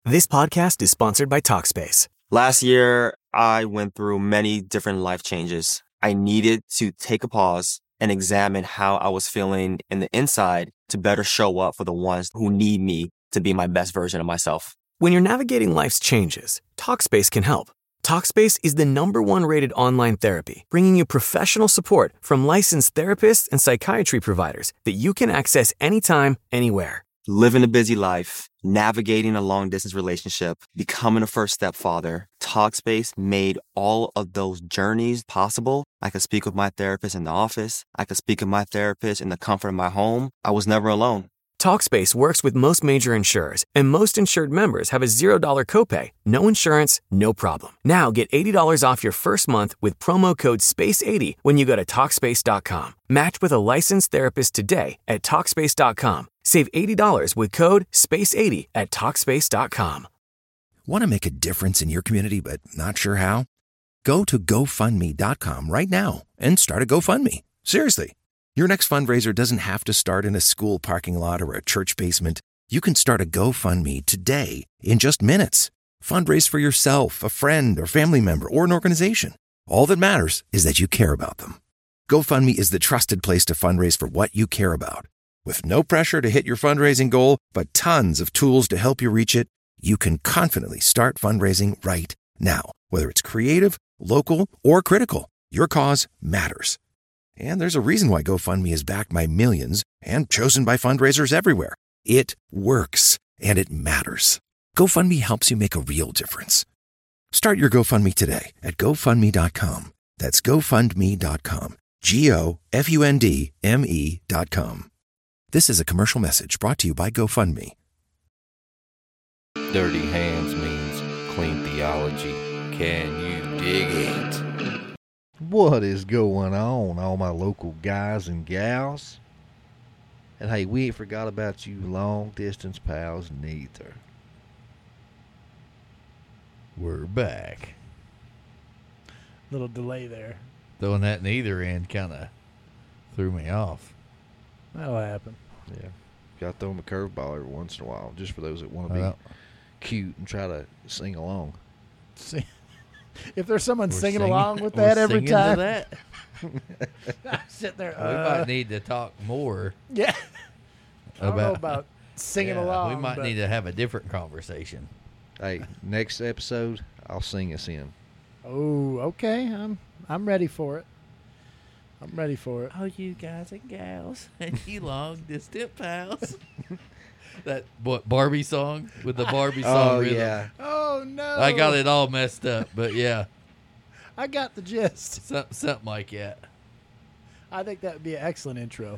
This podcast is sponsored by Talkspace. Last year, I went through many different life changes. I needed to take a pause and examine how I was feeling in the inside to better show up for the ones who need me to be my best version of myself. When you're navigating life's changes, Talkspace can help. Talkspace is the #1 rated online therapy, bringing you professional support from licensed therapists and psychiatry providers that you can access anytime, anywhere. Living a busy life, navigating a long-distance relationship, becoming a first-step father, Talkspace made all of those journeys possible. I could speak with my therapist in the office. I could speak with my therapist in the comfort of my home. I was never alone. Talkspace works with most major insurers, and most insured members have a $0 copay. No insurance, no problem. Now get $80 off your first month with promo code SPACE80 when you go to Talkspace.com. Match with a licensed therapist today at Talkspace.com. Save $80 with code SPACE80 at Talkspace.com. Want to make a difference in your community but not sure how? Go to GoFundMe.com right now and start a GoFundMe. Seriously. Your next fundraiser doesn't have to start in a school parking lot or a church basement. You can start a GoFundMe today in just minutes. Fundraise for yourself, a friend or family member, or an organization. All that matters is that you care about them. GoFundMe is the trusted place to fundraise for what you care about. With no pressure to hit your fundraising goal, but tons of tools to help you reach it, you can confidently start fundraising right now. Whether it's creative, local, or critical, your cause matters. And there's a reason why GoFundMe is backed by millions and chosen by fundraisers everywhere. It works, and it matters. GoFundMe helps you make a real difference. Start your GoFundMe today at GoFundMe.com. That's GoFundMe.com. GoFundMe.com. This is a commercial message brought to you by GoFundMe. Dirty hands means clean theology. Can you dig it? What is going on, all my local guys and gals? And hey, we ain't forgot about you long distance pals neither. We're back. Little delay there. Throwing that in either end kind of threw me off. That'll happen. Yeah. Got to throw them a curveball every once in a while, just for those that want to be cute and try to sing along. See, if there's someone We're singing singing- along with we're that every singing to time, that? I'm sitting there. We might need to talk more Yeah. I don't know about about singing yeah, along. We might but need to have a different conversation. Hey, next episode, I'll sing us in. Oh, okay. I'm ready for it. I'm ready for it. Oh, you guys and gals and you long distant pals. That Barbie song with the Barbie song rhythm. Yeah. Oh no! I got it all messed up, but yeah, I got the gist. something like that. I think that would be an excellent intro.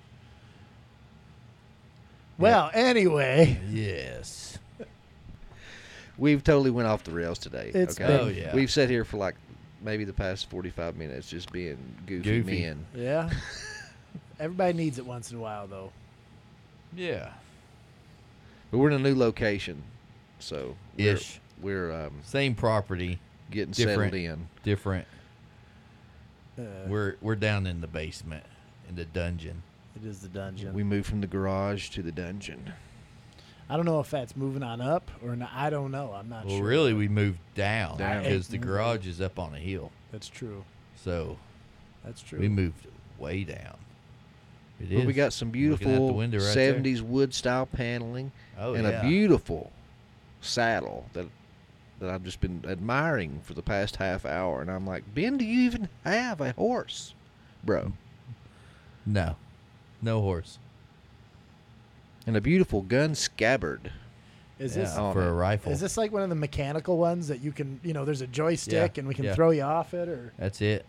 Well, anyway, Yes. We've totally went off the rails today. It's okay? Oh, yeah. We've sat here for like maybe the past 45 minutes just being goofy men. yeah. Everybody needs it once in a while, though. Yeah. But we're in a new location, so Ish. we're Same property, getting different. settled in. different. Uh, We're down in the basement, in the dungeon. It is the dungeon. We moved from the garage to the dungeon. I don't know if that's moving on up or not. I don't know. I'm not Well, sure. really, we moved down Down. because the garage is up on a hill. That's true. So That's true. we moved way down. It But is. we got some Looking out the beautiful window right there. 70s wood style paneling Oh, and yeah. a beautiful saddle that I've just been admiring for the past half hour. And I'm like, Ben, do you even have a horse, bro? No horse. And a beautiful gun scabbard. Is Yeah, this on for it. a rifle. is this like one of the mechanical ones that you can, there's a joystick Yeah, and we can yeah. throw you off it, or That's it.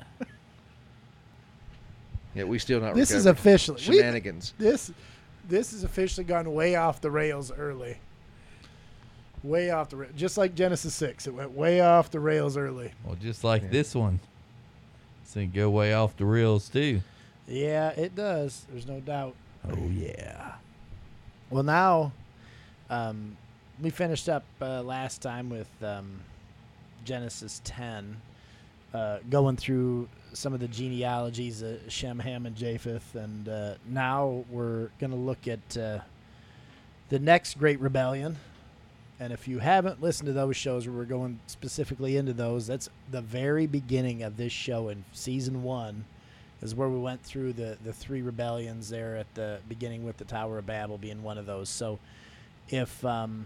Yeah, we still not this is recovered. officially Shenanigans. This has officially gone way off the rails early. Way off the just like Genesis 6, it went way off the rails early. Well, just like this one. It's going to go way off the rails, too. Yeah, it does. There's no doubt. Oh, yeah. Well, now, we finished up last time with Genesis 10, going through some of the genealogies of Shem, Ham, and Japheth, and now we're going to look at the next great rebellion, And if you haven't listened to those shows where we're going specifically into those, that's the very beginning of this show in season 1 is where we went through the 3 rebellions there at the beginning, with the Tower of Babel being one of those. So if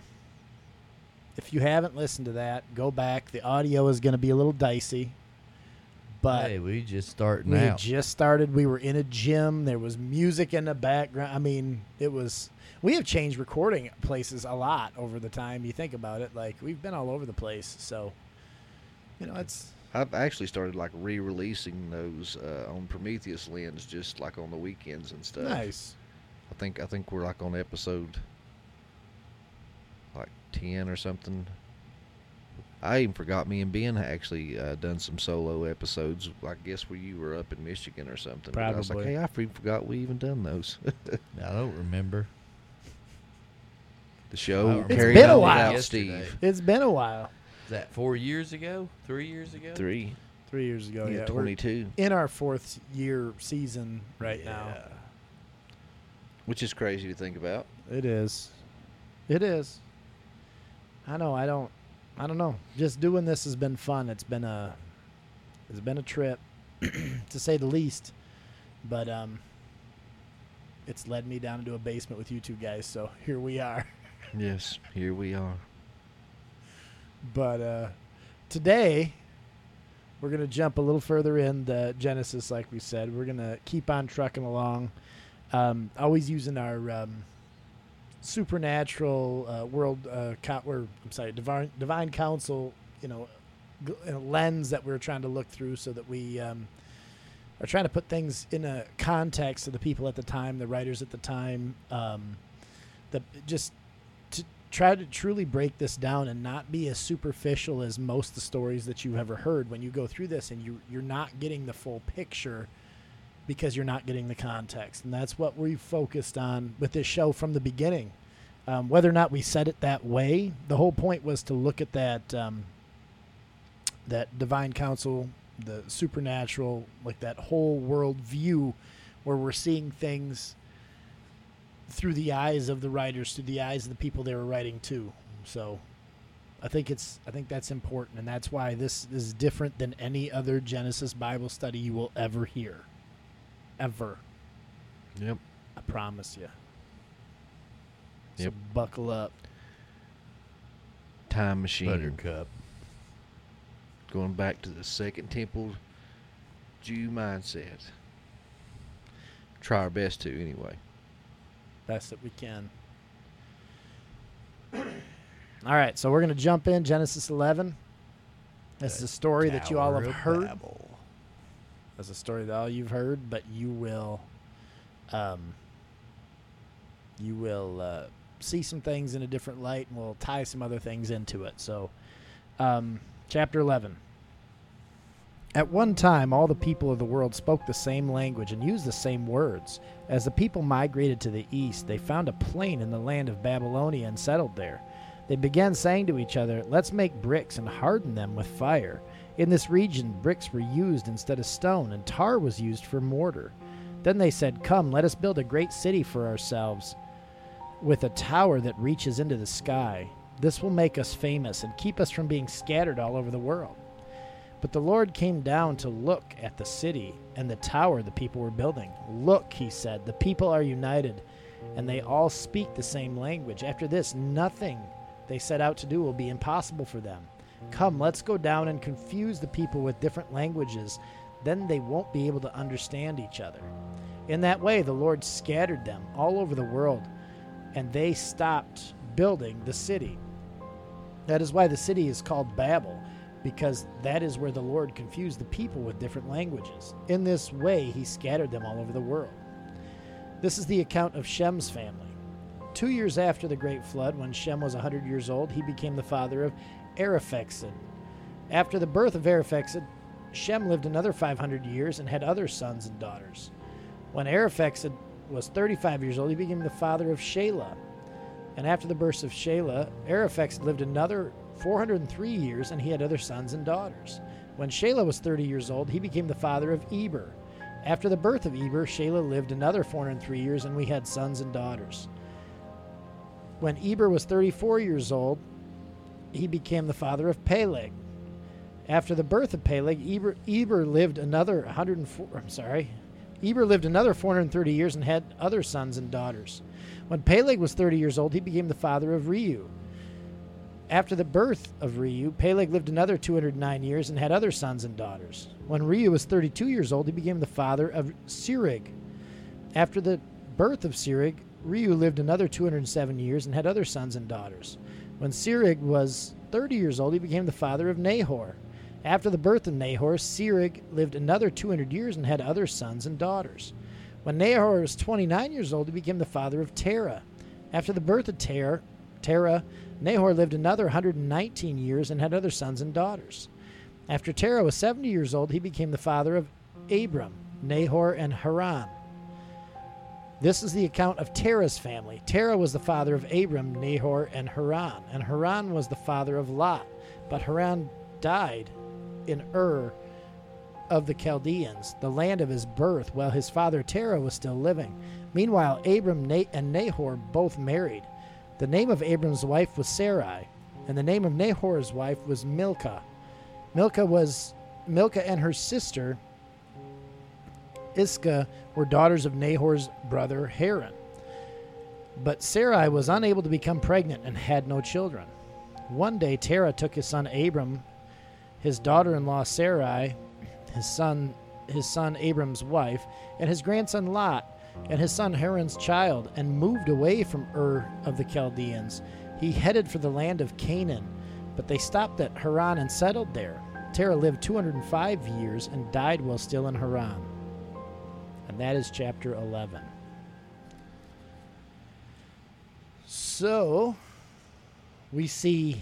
you haven't listened to that, go back. The audio is going to be a little dicey. But hey, we just starting we had out. just started. We were in a gym. There was music in the background. I mean, it was. We have changed recording places a lot over the time. You think about it, like we've been all over the place. So, it's. I've actually started like re-releasing those on Prometheus Lens, just like on the weekends and stuff. Nice. I think we're like on episode like 10 or something. I even forgot me and Ben actually done some solo episodes. I guess where you were up in Michigan or something. But I was like, Probably. hey, I forgot we even done those. I don't remember. The show It's carried been a on while. without Yesterday. Steve. It's been a while. Is that 4 years ago? 3 years ago? 3 3 years ago. yeah, Yeah, 22, we're in our 4th year season right now. Yeah. which is crazy to think about. It is. It is. I know. I don't know. Just doing this has been fun. It's been a trip, to say the least. But it's led me down into a basement with you two guys. So here we are. Yes, here we are. But today we're gonna jump a little further in the Genesis, like we said. We're gonna keep on trucking along, always using our supernatural divine counsel, lens that we're trying to look through, so that we are trying to put things in a context to the people at the time, the writers at the time, just to try to truly break this down and not be as superficial as most of the stories that you've ever heard. When you go through this and you're not getting the full picture because you're not getting the context. And that's what we focused on with this show from the beginning. Whether or not we said it that way, the whole point was to look at that divine counsel, the supernatural, like that whole world view where we're seeing things through the eyes of the writers, through the eyes of the people they were writing to. So I think that's important, and that's why this is different than any other Genesis Bible study you will ever hear. Ever. Yep. I promise you. So Yep. buckle up. Time machine. Buttercup. Going back to the Second Temple Jew mindset. Try our best to, anyway. Best that we can. All right, so we're going to jump in Genesis 11. This is a story that you all have heard. That's a story that all you've heard, but you will see some things in a different light, and we'll tie some other things into it. So, chapter 11. At one time, all the people of the world spoke the same language and used the same words. As the people migrated to the east, they found a plain in the land of Babylonia and settled there. They began saying to each other, "Let's make bricks and harden them with fire." In this region, bricks were used instead of stone, and tar was used for mortar. Then they said, "Come, let us build a great city for ourselves, with a tower that reaches into the sky. This will make us famous and keep us from being scattered all over the world." But the Lord came down to look at the city and the tower the people were building. "Look," he said, "the people are united, and they all speak the same language. After this, nothing they set out to do will be impossible for them. Come, let's go down and confuse the people with different languages. Then they won't be able to understand each other." In that way, the Lord scattered them all over the world, and they stopped building the city. That is why the city is called Babel, because that is where the Lord confused the people with different languages. In this way, he scattered them all over the world. This is the account of Shem's family. 2 years after the great flood, when Shem was 100 years old, he became the father of Arphaxad. After the birth of Arphaxad, Shem lived another 500 years and had other sons and daughters. When Arphaxad was 35 years old, he became the father of Shelah. And after the birth of Shelah, Arphaxad lived another 403 years, and he had other sons and daughters. When Shelah was 30 years old, he became the father of Eber. After the birth of Eber, Shelah lived another 403 years, and we had sons and daughters. When Eber was 34 years old, he became the father of Peleg. After the birth of Peleg, Eber lived another 430 years and had other sons and daughters. When Peleg was 30 years old, he became the father of Reu. After the birth of Reu, Peleg lived another 209 years and had other sons and daughters. When Reu was 32 years old, he became the father of Serig. After the birth of Serig, Reu lived another 207 years and had other sons and daughters. When Serig was 30 years old, he became the father of Nahor. After the birth of Nahor, Serig lived another 200 years and had other sons and daughters. When Nahor was 29 years old, he became the father of Terah. After the birth of Terah, Nahor lived another 119 years and had other sons and daughters. After Terah was 70 years old, he became the father of Abram, Nahor, and Haran. This is the account of Terah's family. Terah was the father of Abram, Nahor, and Haran was the father of Lot. But Haran died in Ur of the Chaldeans, the land of his birth, while his father Terah was still living. Meanwhile, Abram and Nahor both married. The name of Abram's wife was Sarai, and the name of Nahor's wife was Milcah. Milcah and her sister Iscah were daughters of Nahor's brother Haran. But Sarai was unable to become pregnant and had no children. One day Terah took his son Abram, his daughter-in-law Sarai, his son Abram's wife, and his grandson Lot, and his son Haran's child, and moved away from Ur of the Chaldeans. He headed for the land of Canaan, but they stopped at Haran and settled there. Terah lived 205 years and died while still in Haran. And that is chapter 11. So, we see,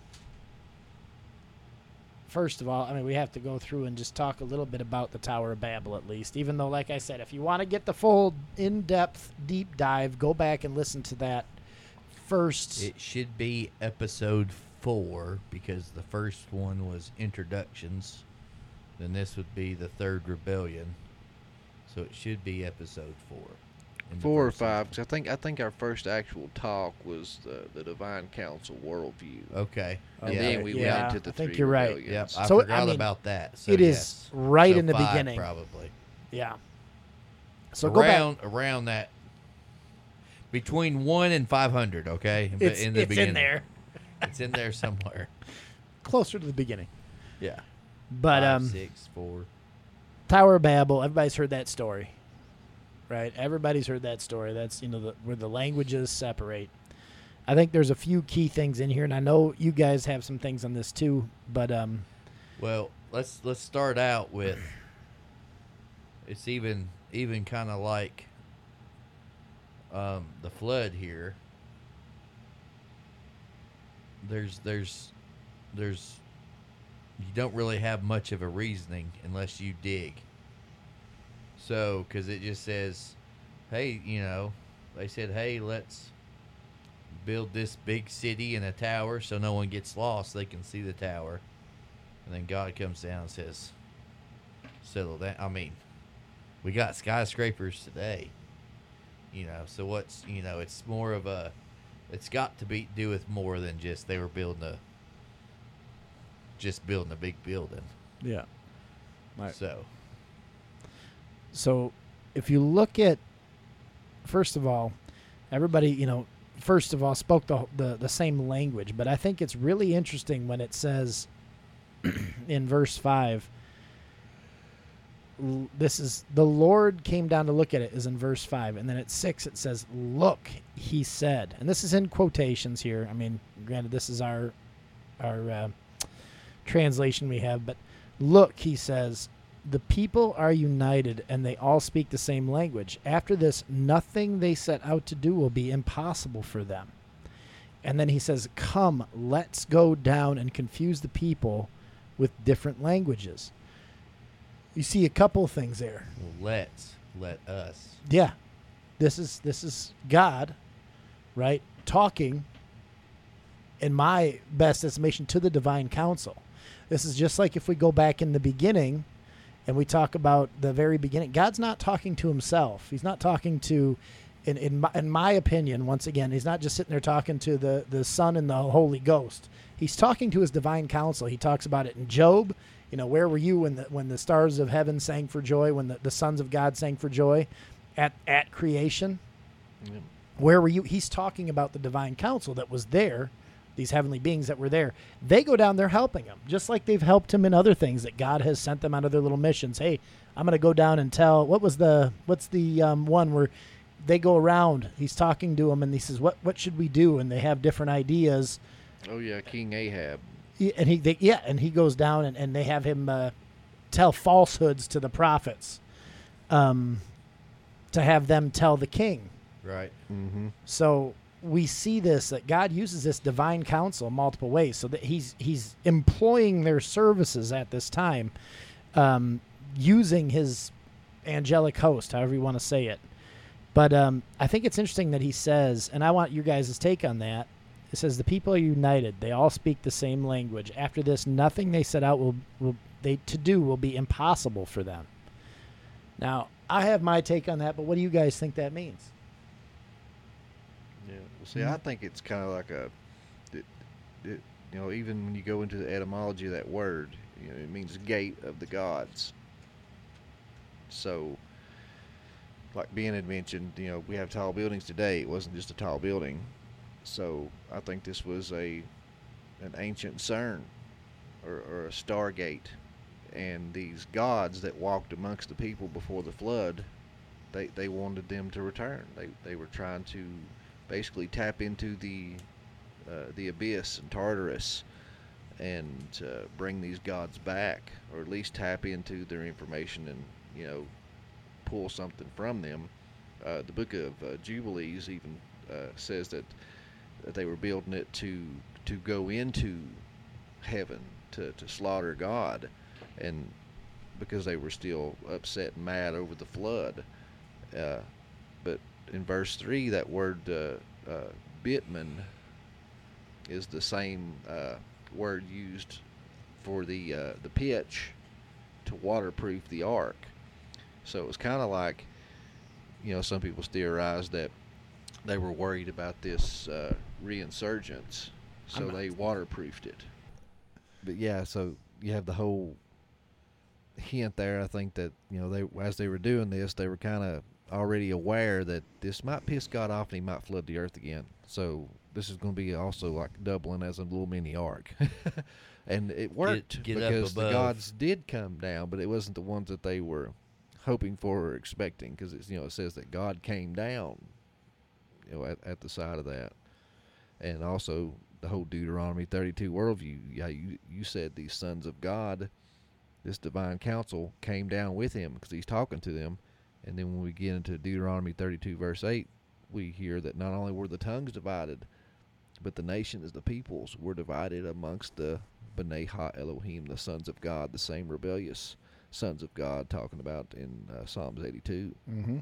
first of all, we have to go through and just talk a little bit about the Tower of Babel at least. Even though, like I said, if you want to get the full in-depth, deep dive, go back and listen to that first. It should be episode 4 because the first one was introductions. Then this would be the third rebellion. So it should be episode 4. 4 or 5, because I think our first actual talk was the Divine Council worldview. Okay. And yeah. then we went to the I think three you're right. rebellions. Yep, I So, forgot about that. So it is yes. right So in the 5 beginning. probably. Yeah. So go back. Around that. Between 1 and 500, okay? It's in the in beginning. there. It's in there somewhere. Closer to the beginning. Yeah. But 5, 6, 4. Tower of Babel, everybody's heard that story. Right? Everybody's heard that story. That's, where the languages separate. I think there's a few key things in here, and I know you guys have some things on this too, but Well, let's start out with it's even kind of like the flood here. There's you don't really have much of a reasoning unless you dig. So, because it just says, hey, they said, hey, let's build this big city and a tower so no one gets lost. They can see the tower. And then God comes down and says, settle down. We got skyscrapers today. So what's, it's more of it's got to do with more than just they were building a big building. yeah. Right. So if you look at, first of all, everybody, spoke the same language, but I think it's really interesting when it says in verse 5, this is, the Lord came down to look at it, is in verse 5. And then at 6 it says, look, he said. And this is in quotations here. Granted, this is our translation we have, but look, he says, the people are united and they all speak the same language. After this, nothing they set out to do will be impossible for them. And then he says, come, let's go down and confuse the people with different languages. You see a couple of things there. Well, let us. Yeah. This is God, right, talking, in my best estimation, to the divine council. This is just like if we go back in the beginning and we talk about the very beginning. God's not talking to himself. He's not talking to in my opinion, once again, he's not just sitting there talking to the Son and the Holy Ghost. He's talking to his divine counsel. He talks about it in Job. Where were you when the stars of heaven sang for joy, when the sons of God sang for joy at creation? Yep. Where were you? He's talking about the divine counsel that was there, these heavenly beings that were there. They go down there helping him, just like they've helped him in other things that God has sent them out of their little missions. Hey, I'm going to go down and tell, what's the one where they go around, he's talking to them and he says, what should we do? And they have different ideas. Oh yeah, King Ahab. And he goes down and they have him tell falsehoods to the prophets, to have them tell the king. Right. Mm-hmm. So we see this, that God uses this divine counsel in multiple ways. So that he's employing their services at this time, using his angelic host, however you want to say it. But I think it's interesting that he says, and I want your guys' take on that. It says the people are united; they all speak the same language. After this, nothing they set out will be impossible for them. Now, I have my take on that, but what do you guys think that means? Yeah. Well, see, I think it's kind of like even when you go into the etymology of that word, it means gate of the gods. So, like Ben had mentioned, we have tall buildings today. It wasn't just a tall building. So I think this was an ancient CERN or a stargate, and these gods that walked amongst the people before the flood, they wanted them to return. They were trying to basically tap into the abyss and Tartarus and bring these gods back, or at least tap into their information and pull something from them. The book of Jubilees even says that they were building it to go into heaven to slaughter God, and because they were still upset and mad over the flood. But in verse 3, that word bitman is the same word used for the pitch to waterproof the ark. So it was kind of like, some people theorized that they were worried about this reinsurgence, so they waterproofed it. But yeah, so you have the whole hint there. I think that as they were doing this, they were kind of already aware that this might piss God off and he might flood the earth again. So this is going to be also like doubling as a little mini ark. And it worked because the gods did come down, but it wasn't the ones that they were hoping for or expecting, because it says that God came down at the side of that. And also the whole Deuteronomy 32 worldview. Yeah, you said these sons of God, this divine counsel came down with him because he's talking to them. And then when we get into Deuteronomy 32 verse 8, we hear that not only were the tongues divided, but the nations, the peoples, were divided amongst the B'nai Ha-Elohim, the sons of God, the same rebellious sons of God, talking about in Psalms 82. Mm-hmm.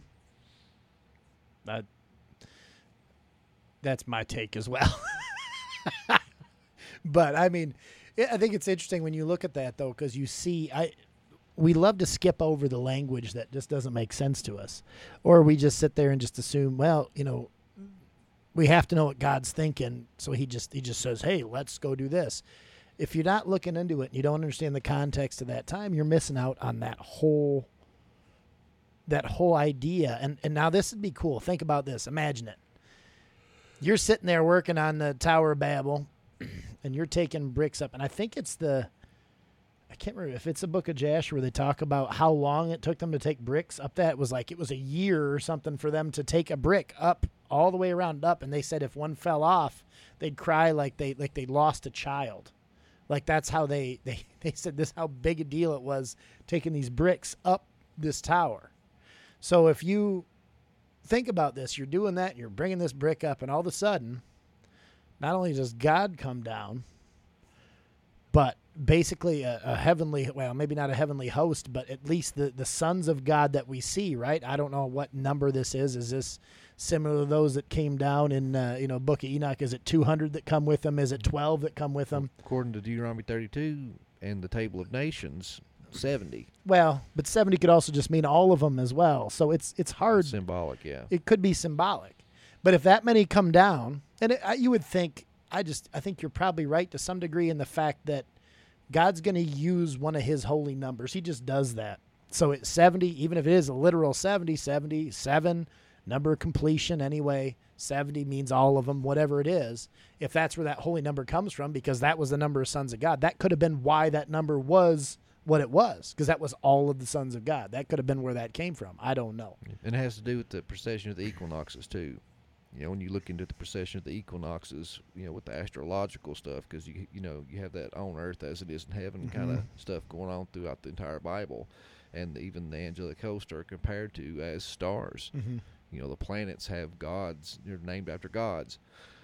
That's my take as well. But I mean, I think it's interesting when you look at that, though, because you see, we love to skip over the language that just doesn't make sense to us, or we just sit there and just assume, well, we have to know what God's thinking, so he just says, hey, let's go do this. If you're not looking into it and you don't understand the context of that time, you're missing out on that whole idea. And now this would be cool. Think about this. Imagine it. You're sitting there working on the Tower of Babel, and you're taking bricks up. And I think I can't remember if it's the book of Jasher where they talk about how long it took them to take bricks up that. It was a year or something for them to take a brick up all the way around up. And they said if one fell off, they'd cry like they lost a child. Like that's how they said this, how big a deal it was taking these bricks up this tower. So if you think about this, you're doing that, and you're bringing this brick up, and all of a sudden, not only does God come down, but basically a heavenly, well, maybe not a heavenly host, but at least the sons of God that we see, right? I don't know what number this is. Is this similar to those that came down in, Book of Enoch? Is it 200 that come with them? Is it 12 that come with them? According to Deuteronomy 32 and the Table of Nations, 70. Well, but 70 could also just mean all of them as well. So it's hard. Symbolic, yeah. It could be symbolic. But if that many come down, and you would think, I think you're probably right to some degree in the fact that God's going to use one of his holy numbers. He just does that. So it's 70, even if it is a literal 70, 77, number of completion anyway. 70 means all of them, whatever it is. If that's where that holy number comes from, because that was the number of sons of God, that could have been why that number was what it was, because that was all of the sons of God. That could have been where that came from. I don't know. And it has to do with the precession of the equinoxes, too. You know, when you look into the precession of the equinoxes, you know, with the astrological stuff, because, you have that on earth as it is in heaven kind of stuff going on throughout the entire Bible. And even the angelic hosts are compared to as stars. Mm-hmm. You know, the planets have gods. They're named after gods.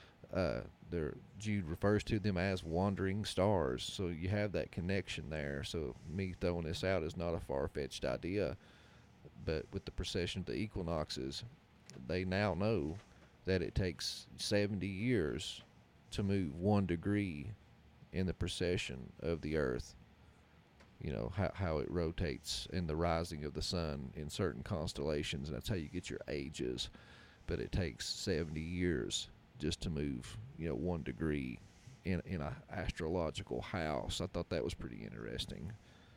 Jude refers to them as wandering stars. So you have that connection there. So me throwing this out is not a far-fetched idea. But with the precession of the equinoxes, they now know that it takes 70 years to move 1 degree in the precession of the earth. You know, how it rotates in the rising of the sun in certain constellations, and that's how you get your ages. But it takes 70 years just to move, 1 degree in a astrological house. I thought that was pretty interesting.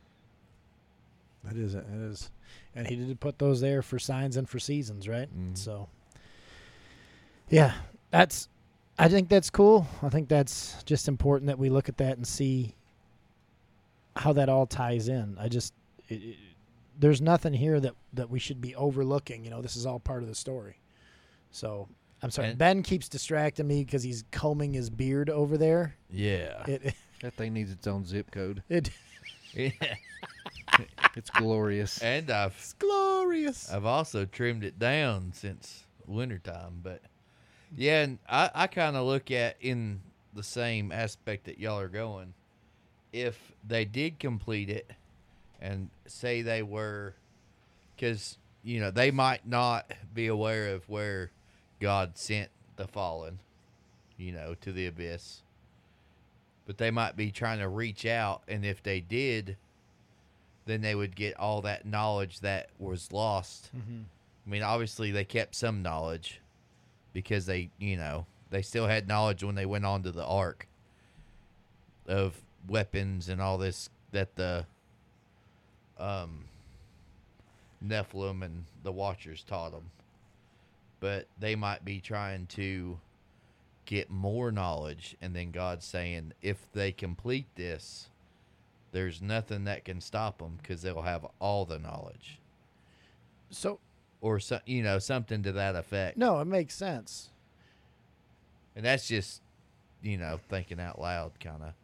It is. And he did put those there for signs and for seasons, right? Mm-hmm. So, yeah, I think that's cool. I think that's just important that we look at that and see how that all ties in. There's nothing here that we should be overlooking. This is all part of the story. So, I'm sorry. Ben keeps distracting me because he's combing his beard over there. Yeah. That thing needs its own zip code. Yeah. It's glorious. And It's glorious. I've also trimmed it down since wintertime. But, yeah, and I kind of look at in the same aspect that y'all are going. If they did complete it and say they were, because, they might not be aware of where God sent the fallen, to the abyss. But they might be trying to reach out, and if they did, then they would get all that knowledge that was lost. Mm-hmm. I mean, obviously they kept some knowledge because they still had knowledge when they went on to the ark of weapons and all this that the Nephilim and the Watchers taught them. But they might be trying to get more knowledge, and then God's saying if they complete this, there's nothing that can stop them because they'll have all the knowledge. So, or something to that effect. No, it makes sense. And that's just thinking out loud, kind of.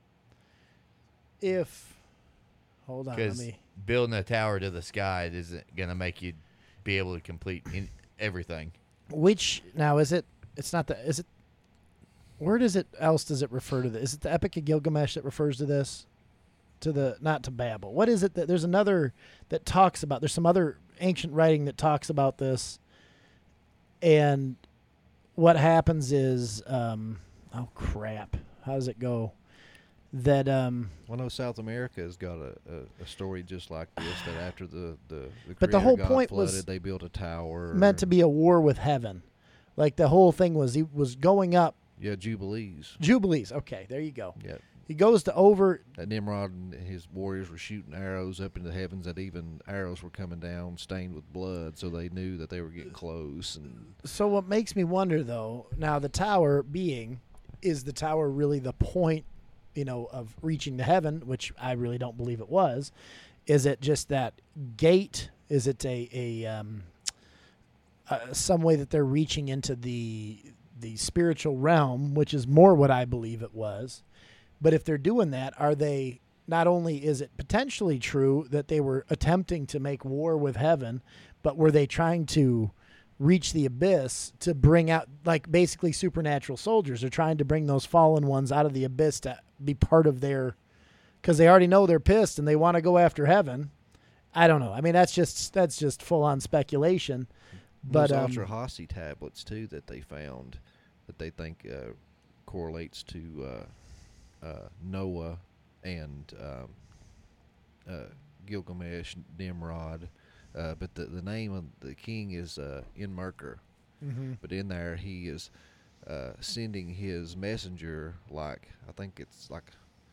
Hold on, because building a tower to the sky isn't going to make you be able to complete everything. Which now is it? It's not the. Is it? Where does it refer to this? Is it the Epic of Gilgamesh that refers to this? Not to Babel. What is it that there's another that talks about? There's some other ancient writing that talks about this. And what happens is, oh crap! How does it go? That Well, no, South America has got a story just like this. That after the but the whole God point flooded, was they built a tower. meant to be a war with heaven. Like the whole thing was, he was going up. Yeah, Jubilees. Okay, there you go. Yeah. He goes to over. That Nimrod and his warriors were shooting arrows up into the heavens. That even arrows were coming down stained with blood, so they knew that they were getting close. And So what makes me wonder, though, now the tower is the tower really the point, of reaching to heaven, which I really don't believe it was. Is it just that gate? Is it some way that they're reaching into the spiritual realm, which is more what I believe it was? But if they're doing that, are they, not only is it potentially true that they were attempting to make war with heaven, but were they trying to reach the abyss to bring out, like, basically supernatural soldiers? They're trying to bring those fallen ones out of the abyss to be part of their, because they already know they're pissed and they want to go after heaven. I don't know. I mean, that's just full on speculation. But those Atrahasis tablets too that they found, that they think correlates to Noah and Gilgamesh, Nimrod, but the name of the king is Enmerkar. Mm-hmm. But in there, he is sending his messenger. Like I think it's like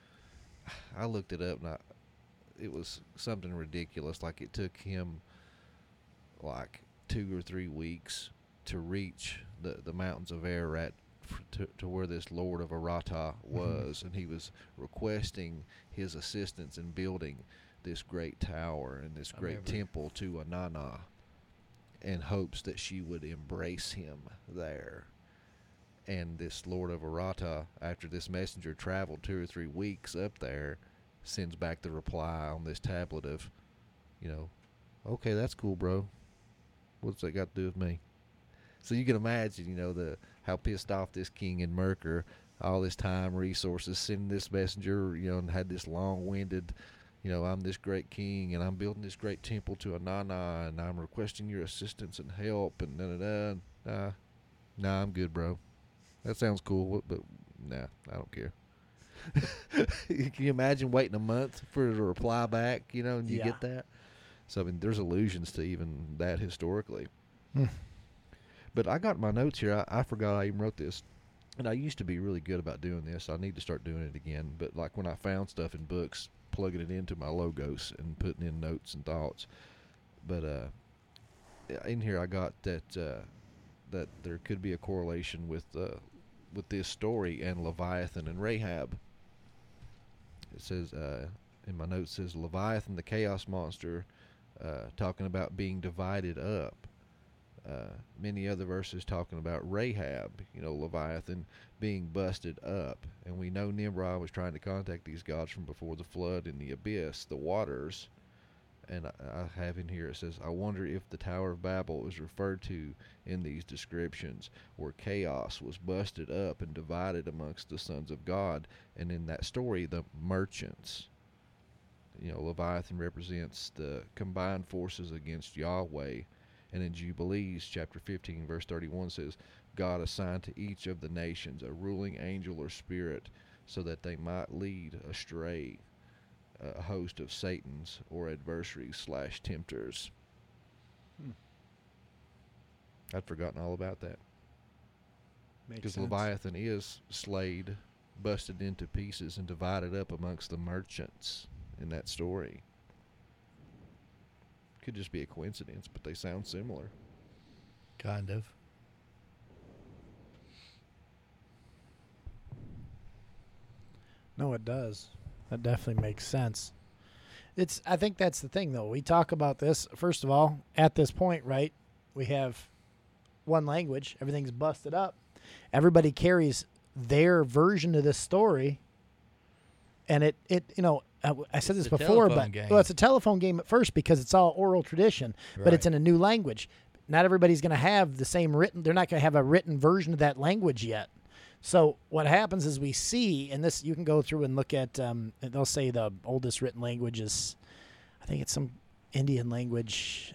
I looked it up, and it was something ridiculous. Like it took him like 2 or 3 weeks to reach the mountains of Ararat to where this Lord of Arata was, and he was requesting his assistance in building this great tower and this great temple to Anana, in hopes that she would embrace him there. And this Lord of Arata, after this messenger traveled 2 or 3 weeks up there, sends back the reply on this tablet of, okay, that's cool, bro. What's that got to do with me? So you can imagine, how pissed off this king Enmerkar, all this time, resources, sending this messenger, and had this long-winded, I'm this great king, and I'm building this great temple to Anana, and I'm requesting your assistance and help, and da-da-da. Nah, I'm good, bro. That sounds cool, but nah, I don't care. Can you imagine waiting a month for it to reply back, and you get that? So, there's allusions to even that historically. But I got my notes here. I forgot I even wrote this. And I used to be really good about doing this. I need to start doing it again. But, like, when I found stuff in books, plugging it into my logos and putting in notes and thoughts. But in here I got that there could be a correlation with this story and Leviathan and Rahab. It says, in my notes, it says Leviathan, the chaos monster, talking about being divided up. Many other verses talking about Rahab, Leviathan being busted up. And we know Nimrod was trying to contact these gods from before the flood in the abyss, the waters. And I have in here, it says, I wonder if the Tower of Babel is referred to in these descriptions, where chaos was busted up and divided amongst the sons of God. And in that story, the merchants. Leviathan represents the combined forces against Yahweh. And in Jubilees, chapter 15, verse 31 says, God assigned to each of the nations a ruling angel or spirit so that they might lead astray a host of Satan's or adversaries / tempters. I'd forgotten all about that. Because Leviathan is slayed, busted into pieces, and divided up amongst the merchants in that story. Could just be a coincidence, but they sound similar. Kind of. No, it does. That definitely makes sense. I think that's the thing, though. We talk about this, first of all, at this point, right? We have one language. Everything's busted up. Everybody carries their version of this story. And I said this before, but it's a telephone game at first because it's all oral tradition, but it's in a new language. Not everybody's going to have the same written. They're not going to have a written version of that language yet. So what happens is we see, and this you can go through and look at. They'll say the oldest written language is, I think it's some Indian language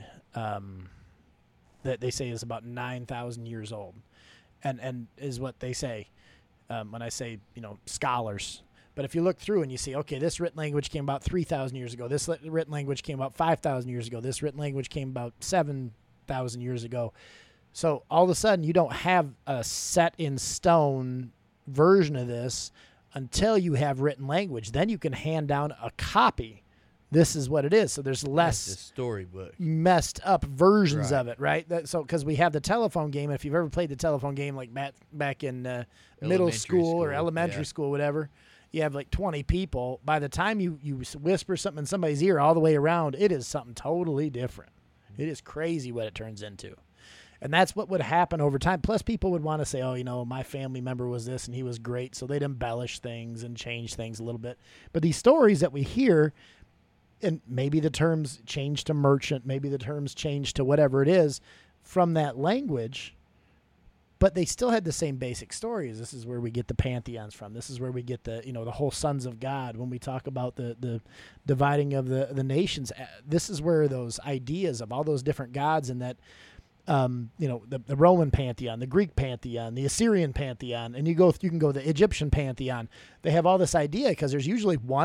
that they say is about 9,000 years old, and is what they say when I say scholars. But if you look through and you see, okay, this written language came about 3,000 years ago. This written language came about 5,000 years ago. This written language came about 7,000 years ago. So all of a sudden, you don't have a set-in-stone version of this until you have written language. Then you can hand down a copy. This is what it is. So there's less storybook messed up versions of it, right? Because we have the telephone game. If you've ever played the telephone game, like back in middle school or elementary school, whatever. You have like 20 people. By the time you whisper something in somebody's ear all the way around, it is something totally different. It is crazy what it turns into. And that's what would happen over time. Plus, people would want to say, my family member was this and he was great. So they'd embellish things and change things a little bit. But these stories that we hear, and maybe the terms change to merchant, maybe the terms change to whatever it is from that language, but they still had the same basic stories. This is where we get the pantheons from. This is where we get the whole sons of God. When we talk about the dividing of the nations, this is where those ideas of all those different gods and that, the Roman pantheon, the Greek pantheon, the Assyrian pantheon, and you can go the Egyptian pantheon. They have all this idea because there's usually one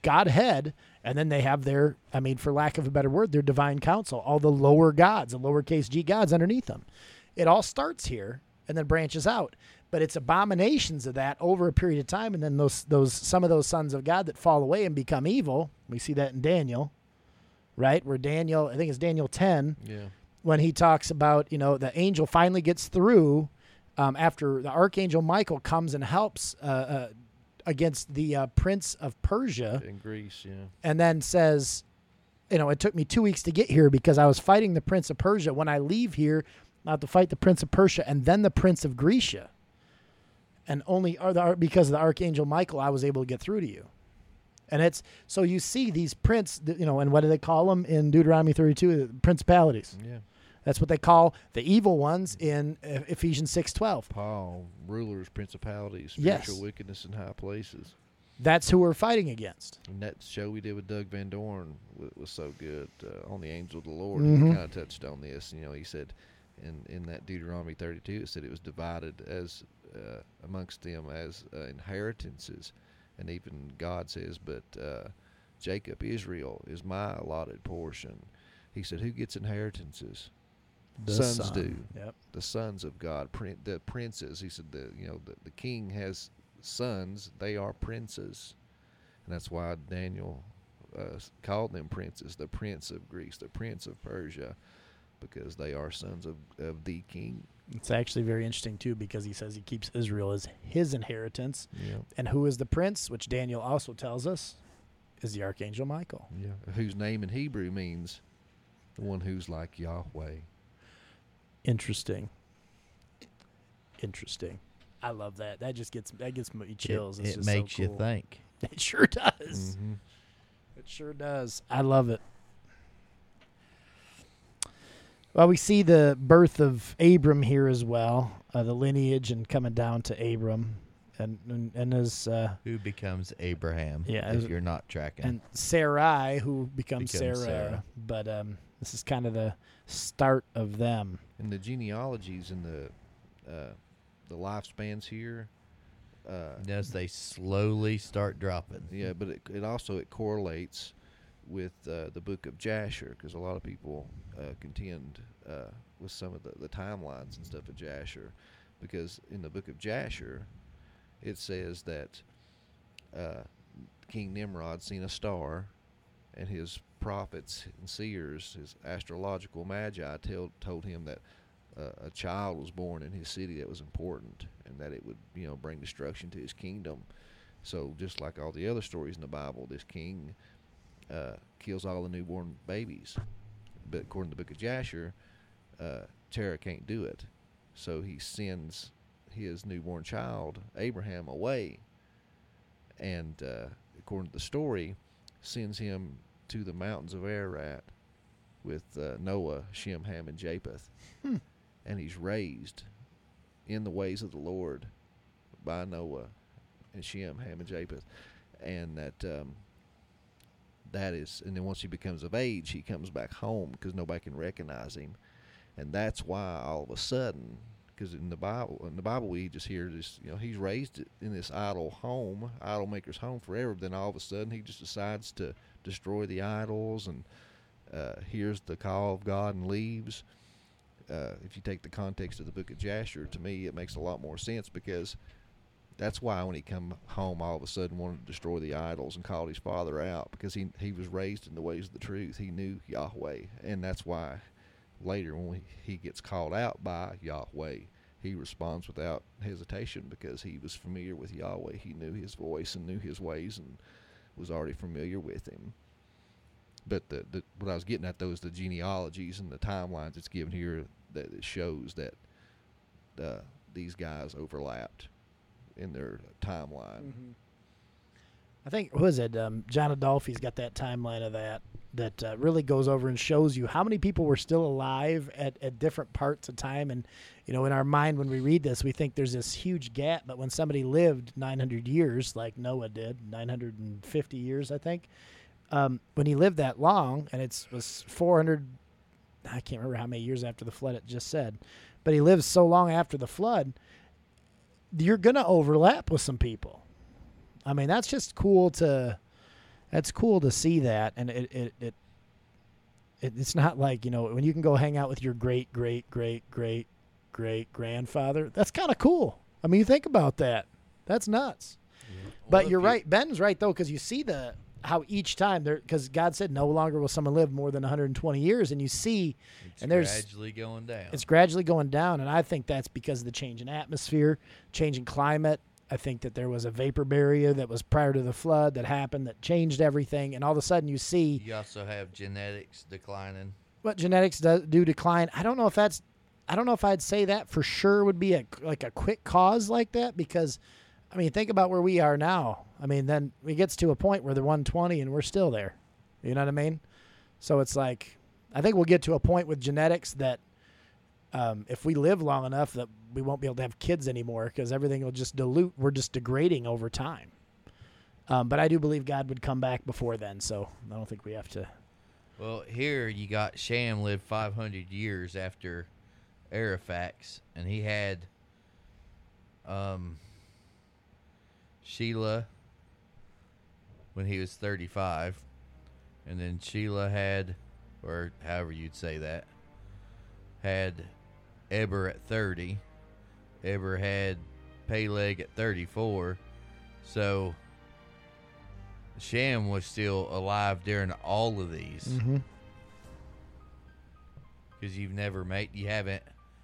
Godhead, and then they have their, for lack of a better word, their divine council, all the lower gods, the lowercase g gods underneath them. It all starts here and then branches out. But it's abominations of that over a period of time, and then those some of those sons of God that fall away and become evil. We see that in Daniel, right? Where Daniel, I think it's Daniel 10, when he talks about, the angel finally gets through after the archangel Michael comes and helps against the prince of Persia In Greece, and then says, it took me 2 weeks to get here because I was fighting the prince of Persia. When I leave here, I have to fight the prince of Persia and then the prince of Grecia. And only because of the archangel Michael, I was able to get through to you. And it's so you see these and what do they call them in Deuteronomy 32? Principalities. Yeah. That's what they call the evil ones in Ephesians 6:12. Paul, rulers, principalities, Yes. spiritual wickedness in high places. That's who we're fighting against. And that show we did with Doug Van Dorn was so good on the angel of the Lord. Mhm. He kind of touched on this. He said in that Deuteronomy 32, it said it was divided as amongst them as inheritances. And even God says, but Jacob, Israel, is my allotted portion. He said, who gets inheritances? The Sons son. do. Yep. The sons of God, the princes. He said, the king has sons. They are princes. And that's why Daniel called them princes, the prince of Greece, the prince of Persia, because they are sons of the king. It's actually very interesting, too, because he says he keeps Israel as his inheritance. Yeah. And who is the prince, which Daniel also tells us, is the archangel Michael. Yeah. Whose name in Hebrew means the one who's like Yahweh. Interesting. I love that. That gets me chills. It's It just makes so you cool. think. It sure does. Mm-hmm. It sure does. I love it. Well, we see the birth of Abram here as well, the lineage and coming down to Abram, and his Who becomes Abraham? Yeah, if you're not tracking. and Sarai, who becomes Sarah. Sarah. But this is kind of the start of them. And the genealogies and the lifespans here. As they slowly start dropping. Yeah, but it also correlates with the book of Jasher, because a lot of people contend with some of the timelines and stuff of Jasher, because in the book of Jasher it says that King Nimrod seen a star, and his prophets and seers, his astrological magi, told him that a child was born in his city that was important, and that it would bring destruction to his kingdom. So just like all the other stories in the Bible, this king kills all the newborn babies. But according to the book of Jasher, Terah can't do it. So he sends his newborn child, Abraham, away. And according to the story, sends him to the mountains of Ararat with Noah, Shem, Ham, and Japheth. And he's raised in the ways of the Lord by Noah and Shem, Ham, and Japheth. And that is, and then once he becomes of age, he comes back home because nobody can recognize him. And that's why all of a sudden, because in the Bible we just hear this, he's raised in this idol maker's home forever. But then all of a sudden he just decides to destroy the idols and hears the call of God and leaves. If you take the context of the book of Jasher, to me it makes a lot more sense, because that's why when he come home, all of a sudden wanted to destroy the idols and called his father out, because he was raised in the ways of the truth. He knew Yahweh, and that's why later when he gets called out by Yahweh, he responds without hesitation, because he was familiar with Yahweh. He knew his voice and knew his ways and was already familiar with him. But what I was getting at, though, is the genealogies and the timelines it's given here, that it shows that these guys overlapped in their timeline. Mm-hmm. I think, who is it? John Adolphi's got that timeline of that really goes over and shows you how many people were still alive at different parts of time. And, in our mind, when we read this, we think there's this huge gap. But when somebody lived 900 years, like Noah did, 950 years, I think, when he lived that long, and it was 400, I can't remember how many years after the flood it just said, but he lived so long after the flood, you're going to overlap with some people. I mean, that's just cool to That's cool to see that, and it's not like, when you can go hang out with your great grandfather. That's kind of cool. I mean, you think about that. That's nuts. Yeah. But you're right. Ben's right though, because you see how each time because God said no longer will someone live more than 120 years, and you see, there's gradually going down. It's gradually going down, and I think that's because of the change in atmosphere, change in climate. I think that there was a vapor barrier that was prior to the flood that happened that changed everything, and all of a sudden you see. You also have genetics declining. What genetics do decline? I don't know if I'd say that for sure would be a quick cause like that, because, I mean, think about where we are now. I mean, then it gets to a point where they're 120 and we're still there. You know what I mean? So it's like, I think we'll get to a point with genetics that if we live long enough that we won't be able to have kids anymore, because everything will just dilute. We're just degrading over time. But I do believe God would come back before then, so I don't think we have to. Well, here you got Shem lived 500 years after Araphax, and he had Sheila when he was 35, and then Sheila had, or however you'd say that, had Eber at 30. Eber had Peleg at 34. So Shem was still alive during all of these. Mm-hmm. Because you haven't,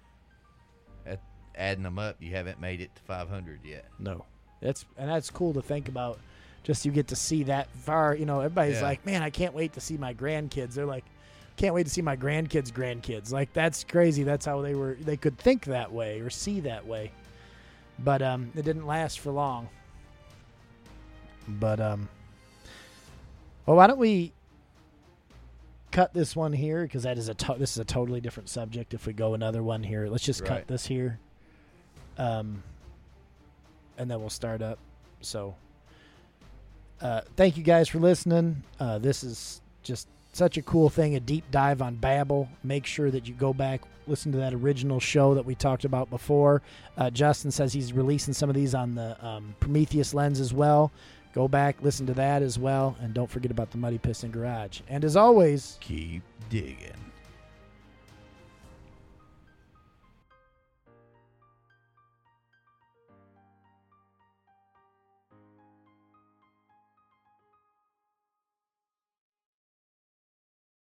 adding them up, you haven't made it to 500 yet. No. That's cool to think about. Just you get to see that far. Everybody's like, man, I can't wait to see my grandkids. They're like, can't wait to see my grandkids. Like, that's crazy. That's how they could think that way or see that way. But it didn't last for long. But well, why don't we cut this one here, because that is this is a totally different subject. If we go another one here, let's just cut this here, and then we'll start up. So thank you guys for listening. This is just such a cool thing, a deep dive on Babel. Make sure that you go back, listen to that original show that we talked about before. Justin says he's releasing some of these on the Prometheus lens as well. Go back, listen to that as well, and don't forget about the Muddy Piston Garage. And as always, keep digging.